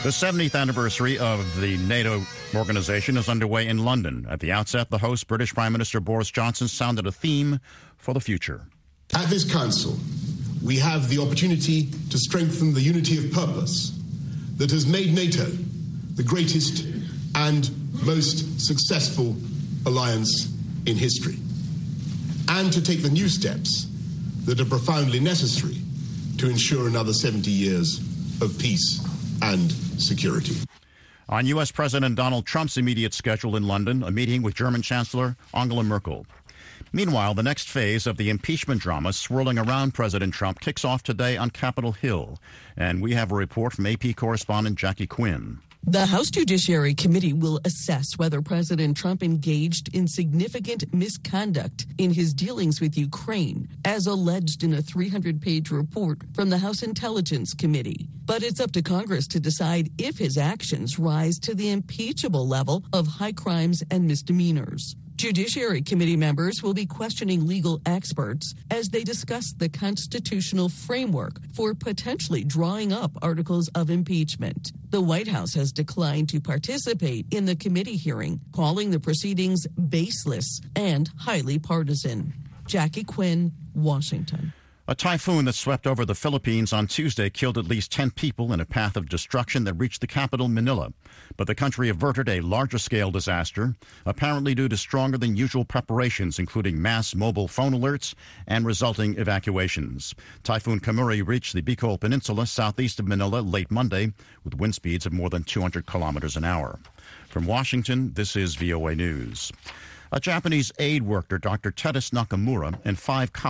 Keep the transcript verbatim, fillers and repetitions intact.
The seventieth anniversary of the NATO organization is underway in London. At the outset, the host, British Prime Minister Boris Johnson, sounded a theme for the future. At this council, we have the opportunity to strengthen the unity of purpose that has made NATO the greatest and most successful alliance in history, and to take the new steps that are profoundly necessary to ensure another seventy years of peace and security. On U S. President Donald Trump's immediate schedule in London, a meeting with German Chancellor Angela Merkel. Meanwhile, the next phase of the impeachment drama swirling around President Trump kicks off today on Capitol Hill. And we have a report from A P correspondent Jackie Quinn. The House Judiciary Committee will assess whether President Trump engaged in significant misconduct in his dealings with Ukraine, as alleged in a three hundred page report from the House Intelligence Committee. But it's up to Congress to decide if his actions rise to the impeachable level of high crimes and misdemeanors. Judiciary Committee members will be questioning legal experts as they discuss the constitutional framework for potentially drawing up articles of impeachment. The White House has declined to participate in the committee hearing, calling the proceedings baseless and highly partisan. Jackie Quinn, Washington. A typhoon that swept over the Philippines on Tuesday killed at least ten people in a path of destruction that reached the capital, Manila. But the country averted a larger-scale disaster, apparently due to stronger than usual preparations, including mass mobile phone alerts and resulting evacuations. Typhoon Kamuri reached the Bicol Peninsula southeast of Manila late Monday with wind speeds of more than two hundred kilometers an hour. From Washington, this is V O A News. A Japanese aid worker, Doctor Tedis Nakamura, and five